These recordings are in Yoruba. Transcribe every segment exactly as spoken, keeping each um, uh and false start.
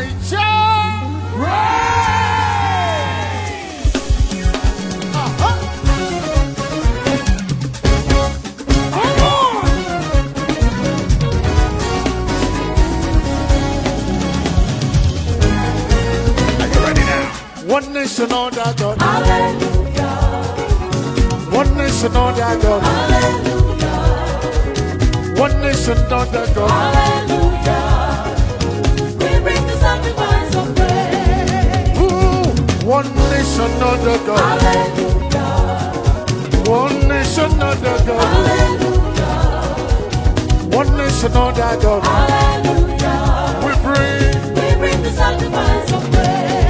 One nation under God. Hallelujah. One nation under God. Hallelujah. One nation under God. Hallelujah. We bring the sacrifice of praise. Ooh, one nation under God. Hallelujah. One nation under God. Hallelujah. One nation under God. Hallelujah. We bring. We bring the sacrifice of praise.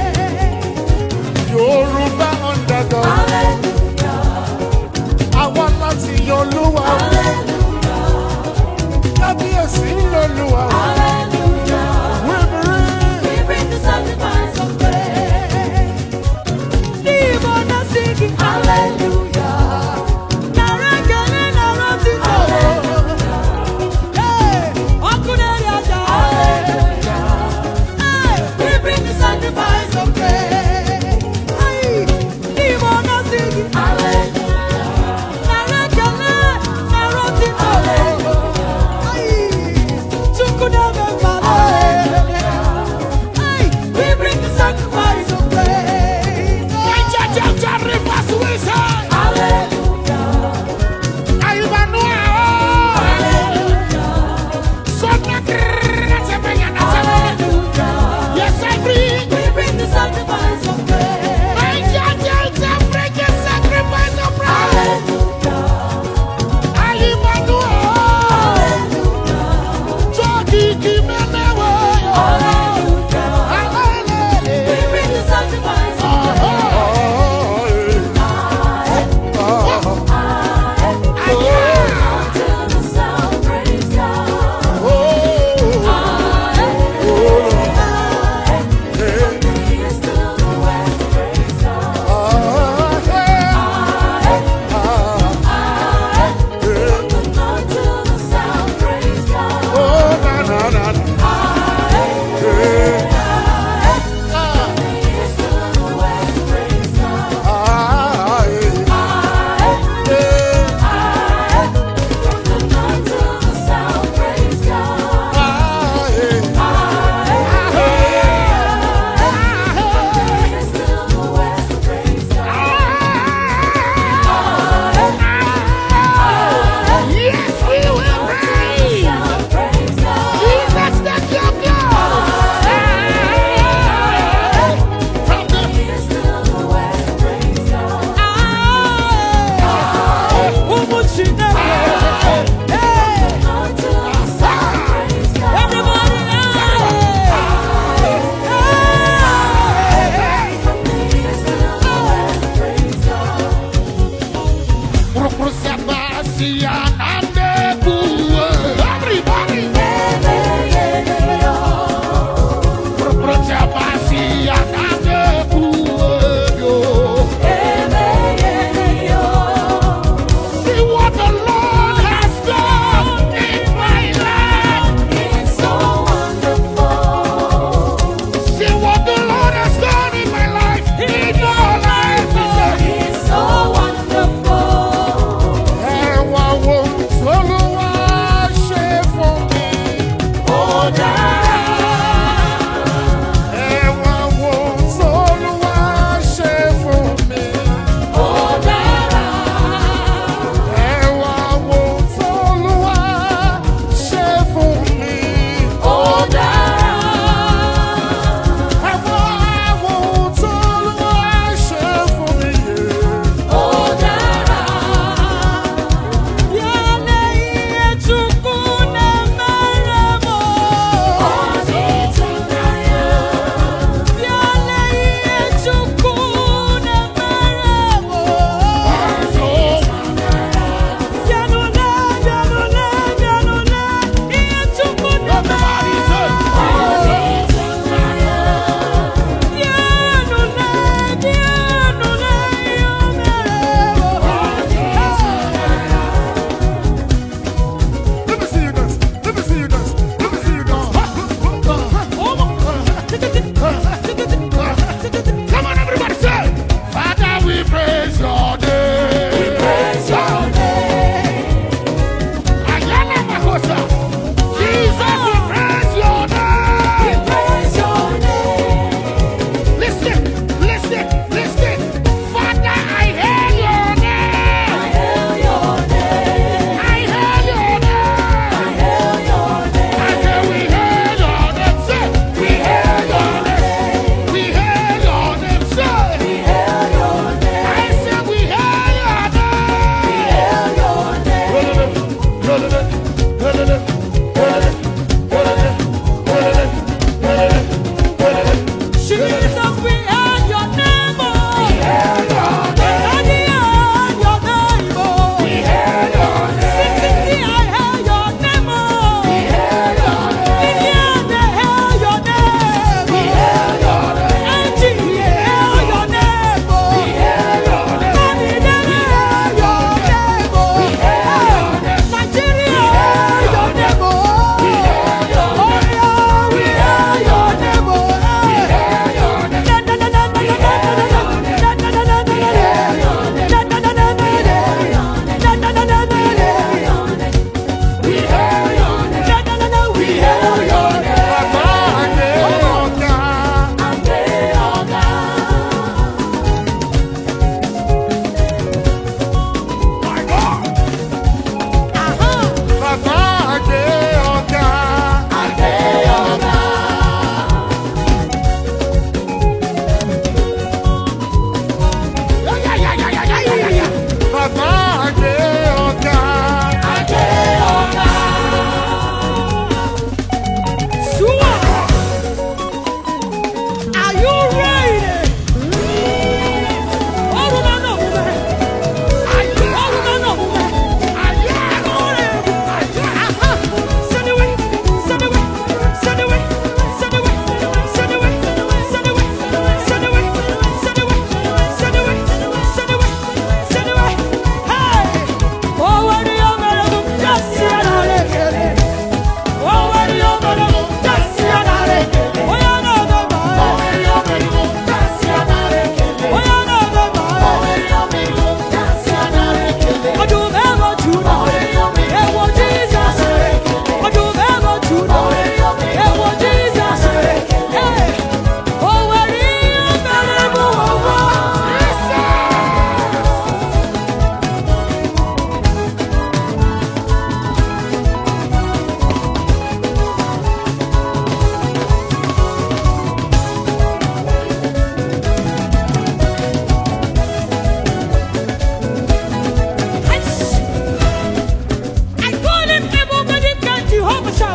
Yoruba under God. Hallelujah. I want to see your Lua. Hallelujah. Kábíyèsí l'Olúwa. Hallelujah. We bring. We bring the sacrifice of praise. Hallelujah. We bring the sacrifice of praise. We bring the sacrifice of praise. Yes, I bring. We bring the sacrifice of praise. I just bring the sacrifice of praise.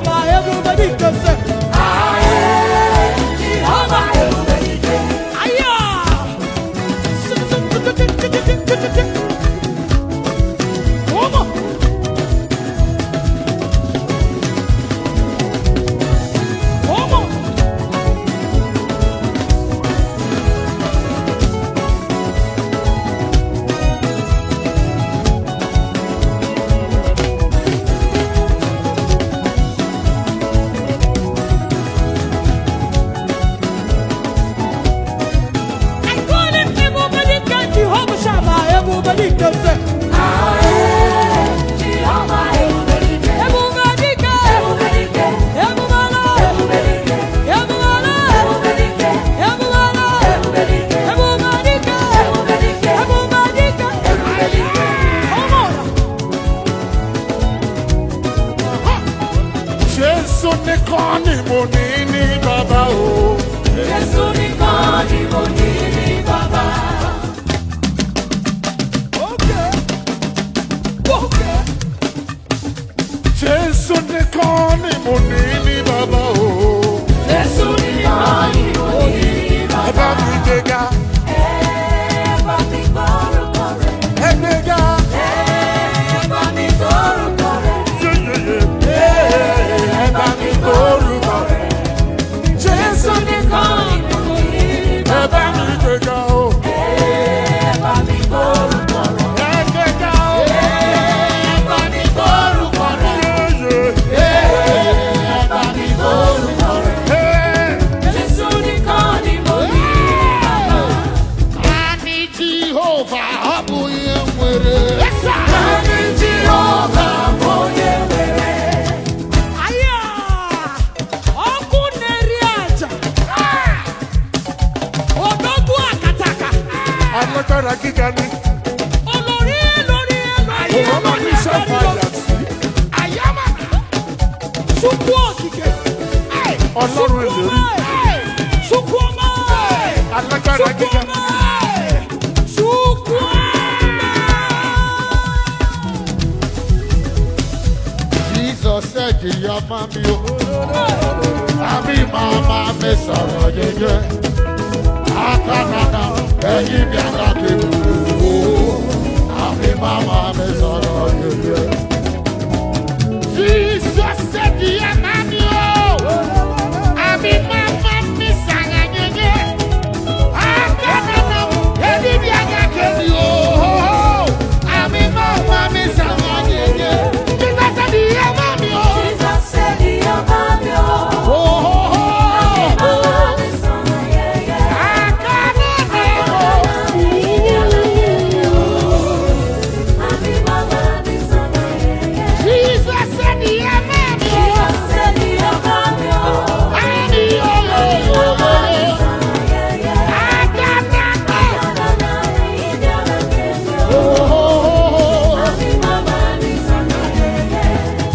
everybody can say, Aye, Jehovah, everybody can. Aya! Come on! Come on! Everybody can say, Aye, Jehovah, everybody can. Everybody can. Everybody can. Everybody can. Everybody can. Everybody can. Everybody can. Everybody can. Everybody can. Everybody can. Come on. Jésù nìkan ni mo ní ní bàbá o. Jésù nìkan ni mo ní ní bàbá. Jésù nìkan ni mo ní ní bàbá o. Jésù nìkan ni mo ní ní bàbá. Ẹ bá mi gbéga. Ẹ bá mi gbórúkọ rẹ̀. Ẹ gbéga. Ẹ bá mi gbórúkọ rẹ̀. Ẹ bá mi gbórúkọ rẹ̀. Jésù nìkan ni mo ní ní Ẹ bàbá. bá mi gbéga o. Ẹ bá mi gbórúkọ rẹ̀. Ẹ gbéga o. Ẹ bá mi gbórúkọ rẹ̀. Ẹ bá mi gbórúkọ rẹ̀. Jésù nìkan ni mo ní ní bàbá. Ani Jehovah ọbụ ihe nwere. Ani Jehovah bụ onye nwere. Aya! Ọkụ na-eri aja. Odogwu akataka. Alágbára gíga ni. Olórí lórí lórí Òun máa ní sáfàyà sí. Ayama. Chukwu okike. Ọlọ́run ìlérí. Chukwu ọma. Alágbára gíga. Chukwu ọma. Jesus said ìyá máa mi o. Àmì màmá mi sọ̀rọ̀ jẹjẹ. Akánádà ẹ̀yìn bí alákèémù o. Àmì màmá mi sọ̀rọ̀ jẹjẹ. Jesus said ìyá máa mi o. Àmì màmá mi sọ̀rọ̀ jẹjẹ. Akánádà ẹ̀yìn bí alákèémù o. Àmì màmá mi sọ̀rọ̀ jẹjẹ. Jesus said ìyá máa mi o. Jesus said he above you. Oh, oh, oh, oh. Mama is on the yeah yeah. Happy mama is on the yeah yeah. Jesus said he above you. Jesus said he above you. Ani yo yo yo yo. Yeah yeah. Akanaka. Happy Oh, oh, oh. mama is on the yeah yeah.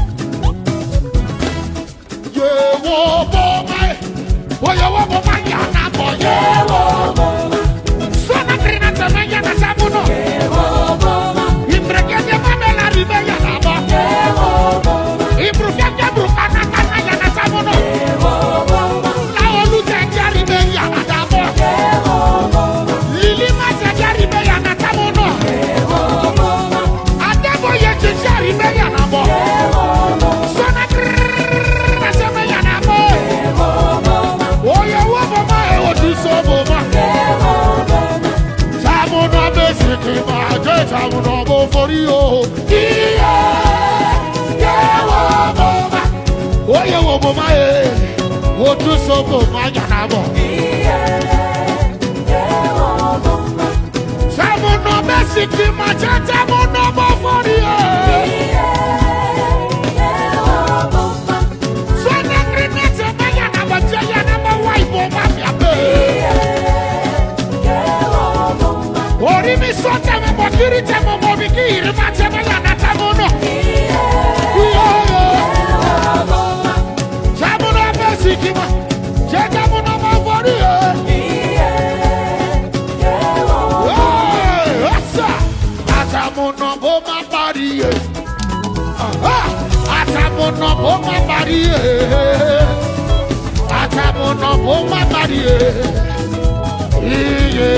Ye wo bo mai. Wo ye wo bo mai ya na bo ye wo bo. So na trina se me ya na sabuno. Imbreke de mame la ribe ya na bo. Ibrufia ya bruka na kana ya na sabuno. La olu te ya ribe ya na da bo. Lili ma se ya ribe ya na sabuno. Adebo ye ti ya ribe ya na bo. So na trina se me ya na bo. Oye wo bo ma e o ti so bo ma. Sabuno besiki ma je sabuno bo fori o. Iye ye wo bo ma. Oye wo bo ma e o ti so bo ma ya na bo. Sabuno besiki ma je sabuno bo fori o. So na trina se me ya na bo je ya na bo wa ibo ma mi abe. Ori mi so te me bo kiri te mo mo bi kiri ma te me ya na sabuno. Sabuno besiki ma je sabuno bo fori o. Atamuno bo ma pari e. Atamuno Atamono boma barie. Atamono boma barie. Iye.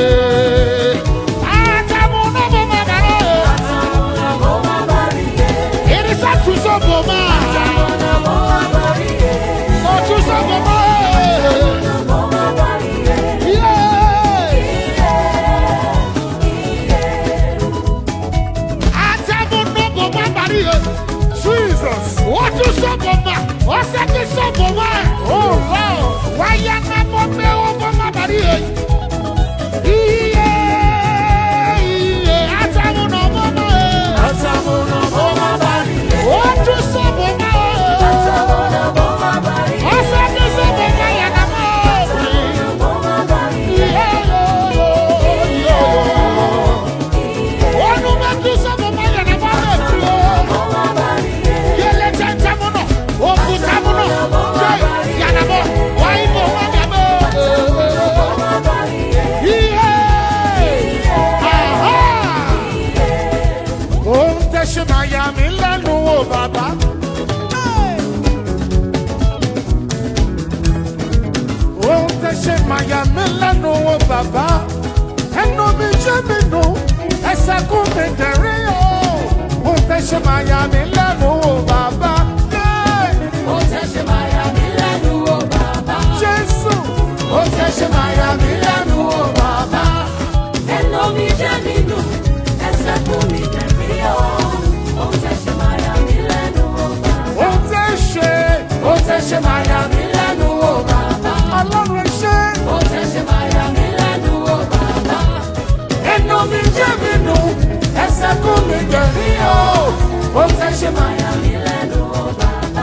Atamono boma barie. Atamono boma barie. It is a true so boma. Atamono boma barie. Oh, true so boma. Atamono boma barie. Yeah. Yeah. Atamono boma barie. Jesus. What do so boma? What's that so boma? Oh, wow. Why ya na boma boma barie? Yeah. Yeah. Atamono boma. Atamono boma barie. What do so boma? Atamono boma barie. What's that so boma ya na mo? Atamono boma barie. Yeah. Oh, no man do so boma ya na mo. Boma barie. Yele tantamono. Oh, putamono. Ya na mo. Why boma ya mo? Boma barie. Yeah. Aha. Oh, tẹ̀sí Miami lẹ́nu wo bàbá. Oh, tẹ̀sí Miami lẹ́nu wo bàbá. Ẹnu mi jẹ́ mi nù, ẹsẹ̀ kú mi dẹ̀rí o. Oh, tẹ̀sí Miami lẹ́nu wo bàbá. Ó tẹ̀sí Miami lẹ́nu wo bàbá. Jésù. Ó tẹ̀sí Miami lẹ́nu wo bàbá. Ẹnu mi jẹ́ nínú, ẹsẹ̀ kú mi dẹ̀rí o. Ó tẹ̀sí Miami lẹ́nu wo bàbá. Ó tẹ̀sí. Ó tẹ̀sí Miami lẹ́nu wo bàbá. Ọlọ́run ṣe. Ó tẹ̀sí Miami lẹ́nu wo bàbá. Ẹnu mi jẹ́ nínú, ẹsẹ̀ kú mi dẹ̀rí o. Ó tẹ̀sí Miami lẹ́nu wo bàbá.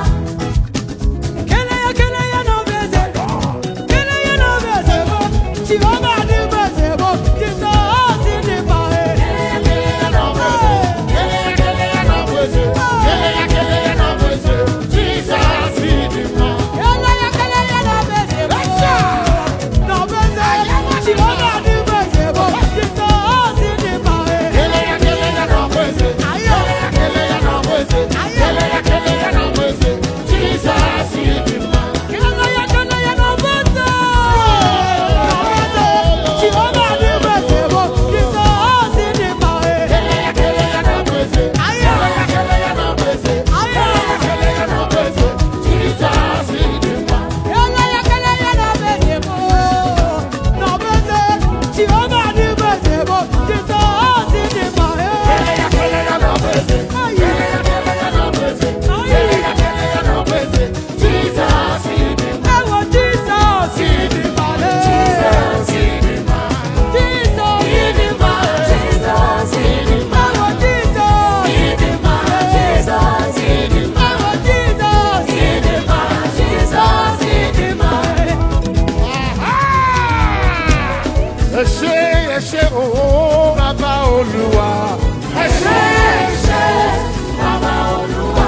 Ẹ ṣé, ẹ ṣé, oh, Bàbá Olúwa. Ẹ ṣé, ẹ ṣé, Bàbá Olúwa.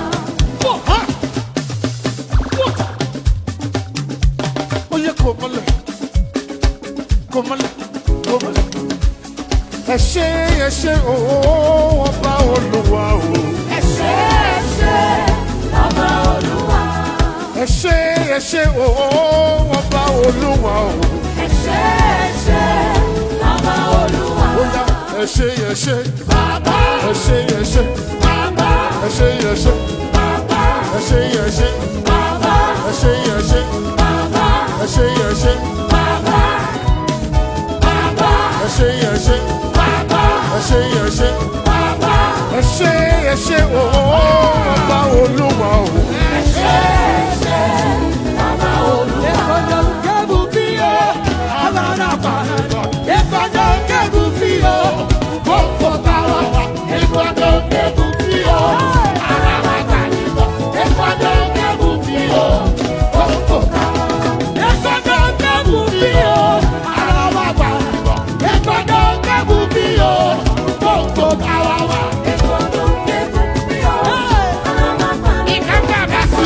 ó yẹ kó mọ́lẹ̀, kó mọ́lẹ̀, kó mọ́lẹ̀. Ẹ ṣé, ẹ ṣé, oh, Ọba Olúwa o. Ẹ ṣé, ẹ ṣé, Bàbá Olúwa. Ẹ ṣé, ẹ ṣé, oh, Ọba Olúwa o. Ẹ ṣé, ẹ ṣé, Bàbá Olúwa. Ó yá, ẹ ṣé, ẹ ṣé, Bàbá, ẹ ṣé, ẹ ṣé, bàbá, ẹ ṣé, ẹ ṣé, bàbá, ẹ ṣé, ẹ ṣé, bàbá, ẹ ṣé, ẹ ṣé, bàbá, ẹ ṣé, ẹ ṣé, bàbá, bàbá, ẹ ṣé, ẹ ṣé, bàbá, ẹ ṣé, ẹ ṣé, bàbá. ẹ ṣé, ẹ ṣé, oh, Ọba Olúwa o. Ẹ ṣé, ẹ ṣé, Bàbá Olúwa. Ikamba basa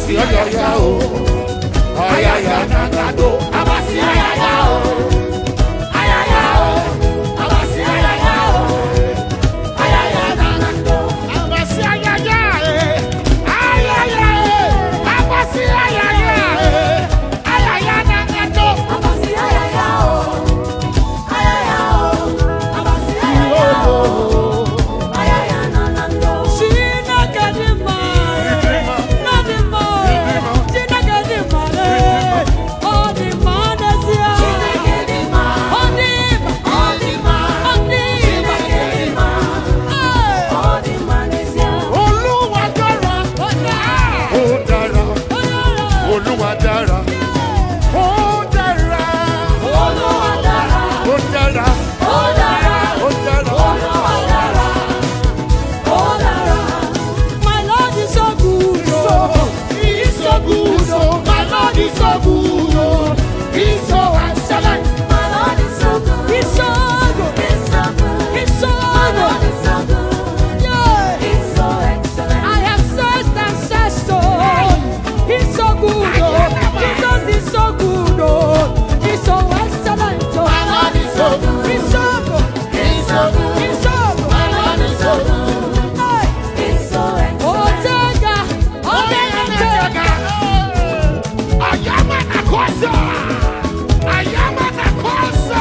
Abasi ayaya o. Ayaya nagado. Abasi ayaya o. Ayaya o. Abasi ayaya o. Ayaya nagado. Abasi ayaya e. Ayaya e. Abasi ayaya e. Ayaya nagado. Abasi ayaya o. Ayaya o. Abasi ayaya o. Ayaya nagado. Shina kadima. Nadima. Shina kadima. Oh, the man is here. Shina kadima. Oh, the oh, the man. Oh, the oh, the man is here. Olúwa dára. Ó dára. Olúwa dára. Ó dára. Olúwa dára. Ó dára. Ó dára. Ó dára. Olúwa dára. Ó dára. My Lord is so good. Oh. He is so good. Oh. My Lord is so good. Oh. He's so excellent. My Lord is so good. He's so good. He's so good. He's so good. My Lord is so good. Yeah. He's so excellent. I have searched and searched so. He's so good. Oh. Jesus is so good. Oh. He's so excellent. Oh. My Lord is so good. He's so good. He's so good. He's so good. My Lord is so good. Hey. He's so excellent. Oh, Tega. Oh, Tega. Ayama nakosa. Ayama nakosa.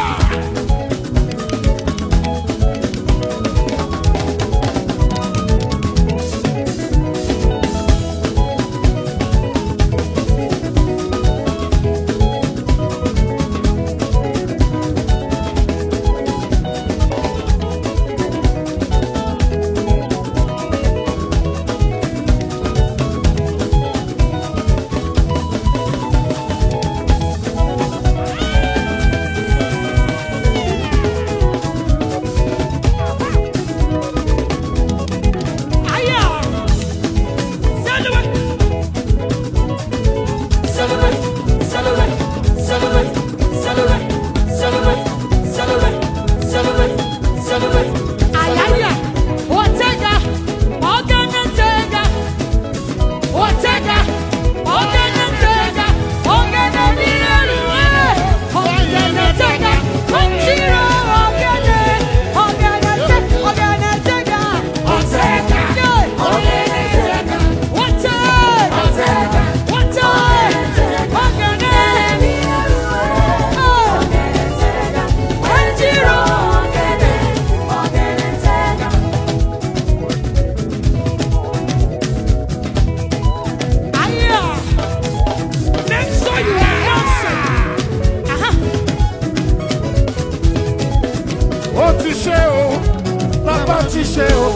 Ó ti ṣe o, bàbá ti ṣe o,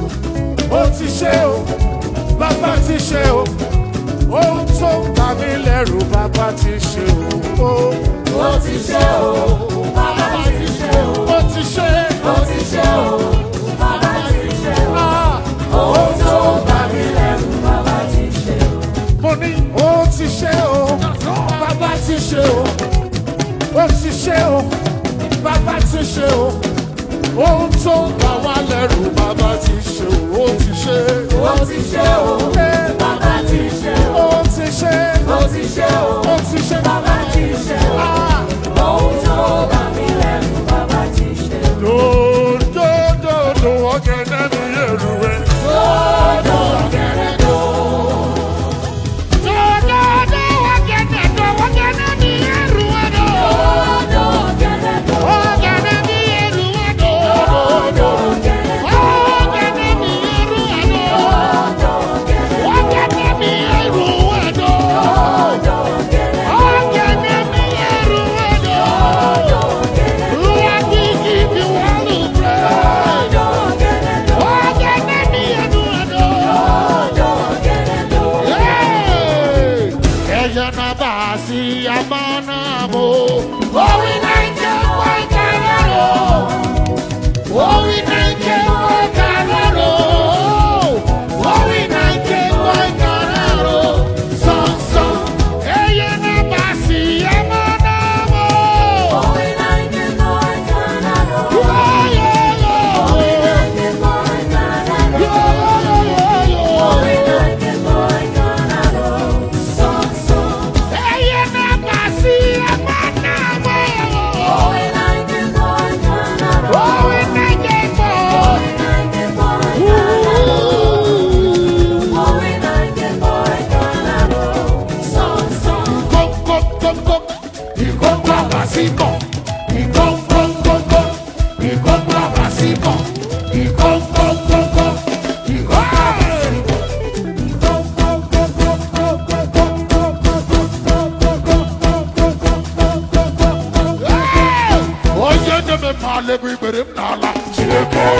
ó ti ṣe o, bàbá ti ṣe o, ohun tó bà mí lẹ́rù bàbá ti ṣe o. Ó ti ṣe o, bàbá ti ṣe o, ó ti ṣe, ó ti ṣe o, bàbá ti ṣe o, ohun tó bà mí lẹ́rù bàbá ti ṣe o. Mo ní ó ti ṣe o, bàbá ti ṣe o, ó ti ṣe o, bàbá ti ṣe o. Ohun tó bà wá lẹ́rù bàbá ti ṣe o, ó ti ṣe. Ó ti ṣe o, bàbá ti ṣe o. Ó ti ṣe. Ó ti ṣe o, ó ti ṣe. Bàbá ti ṣe o. Ohun tó bà mí lẹ́rù bàbá ti ṣe o. Dòdòdò ọ̀gẹ̀dẹ̀ mi yẹ̀rù rẹ̀. Dòdò ọ̀gẹ̀dẹ̀ dò. Dòdòdò ọ̀gẹ̀dẹ̀ dò, ọ̀gẹ̀dẹ̀ mi yẹ̀rù rẹ̀ dò. Dòdò ọ̀gẹ̀dẹ̀ dò. Ọ̀gẹ̀dẹ̀ mi yẹ̀rù rẹ̀ dò. Dòdò ọ̀gẹ̀dẹ̀ dò. Ọ̀gẹ̀dẹ̀ mi yẹ̀rù rẹ̀ dò. Dòdò ọ̀gẹ̀dẹ̀ mi yẹ̀rù rẹ̀ dò. Dòdò ọ̀gẹ̀dẹ̀. Ọ̀gẹ̀dẹ̀ mi yẹ̀rù rẹ̀ dò. Dòdò ọ̀gẹ̀dẹ̀. Who I think if you want to pray. Dòdò ọ̀gẹ̀dẹ̀ dò.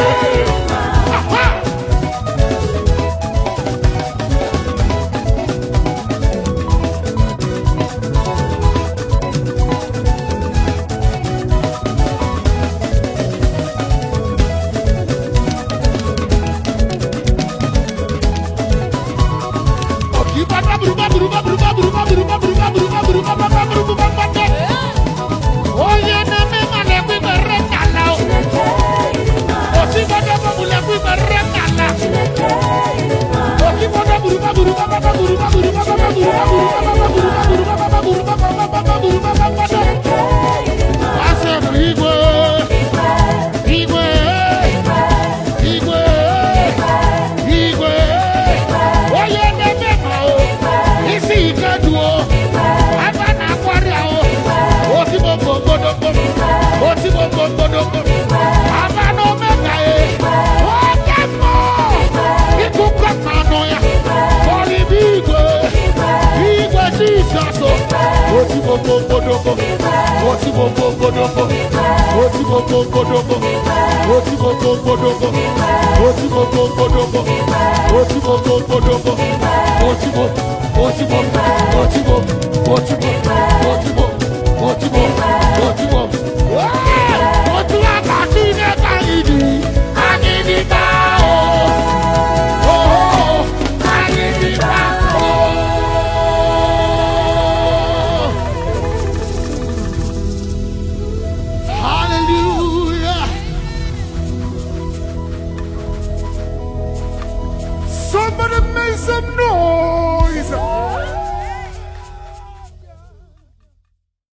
Motivo, motivo, motivo, motivo, motivo, motivo,